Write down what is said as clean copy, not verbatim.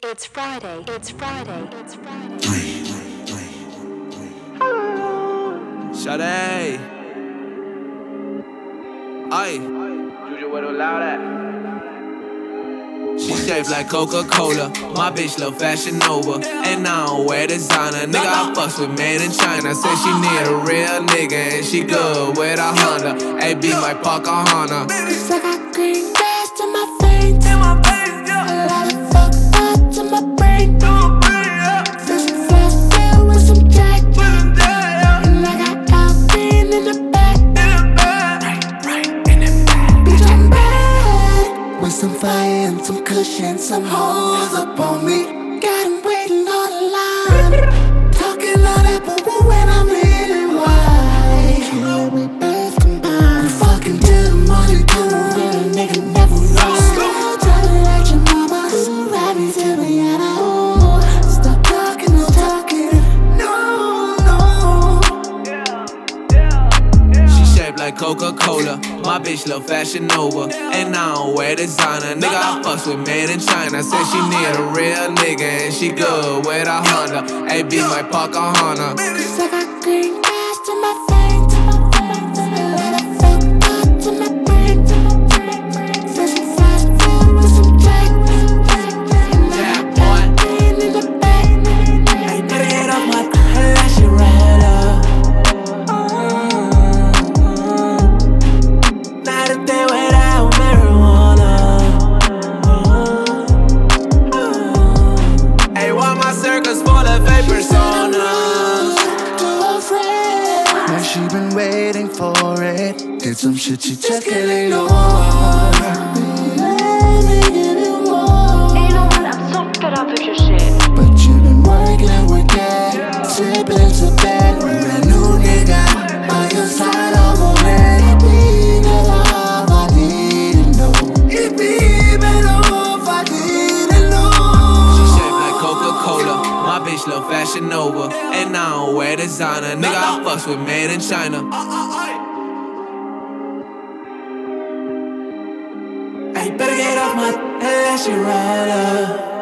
It's Friday. It's Friday. It's Friday. Sade. Ay. Juju, where the loud at? She shaped like Coca-Cola. My bitch love Fashion Nova. And I don't wear designer. Nigga, I fucks with made in China. Said she need a real nigga and she good with a Honda. AB might park a Honda. Cause I got green grass to my veins. A lot of fuck thoughts in my brain. Fishing fast sail with some jack. And I got Alpine in the back. Bitch, I'm back with some fire and some cushion. Some hoes up on me. Got 'em waiting on the line. Talking all that boo-boo when I'm leaning wide. Yeah, we both combined. Fucking till the morning come around. A nigga never ride. Tell me that your mama who ride me till we out of home. Stop talking, no talking. No, no. She shaped like Coca-Cola. My bitch love Fashion Nova. And I don't wear designer. Nigga, I fucks with made in China. Said she need a real nigga and she good with a Honda. AB might park a Honda. Cause I got green grass to my veins. A lot of fuck thoughts in my brain. Fishing fast food with some jack. And I got Alpine in the back. Hey, better get off my unless you roll up. Not a day without marijuana. Hey, why my circles full of fake personas? To a friend. Now she been waiting for it. Did some shit she just can't ignore. Let me give you more. Ain't no one, I'm so fed up with your shit. But you been working, slipping into bed. Brand new nigga by your side all morning. It be better off I didn't know. It be better off I didn't know. She shaped like Coca-Cola. My bitch love Fashion Nova. And I don't wear designer. Nigga, I fucks with made in China. Hey, better get off my unless you roll up.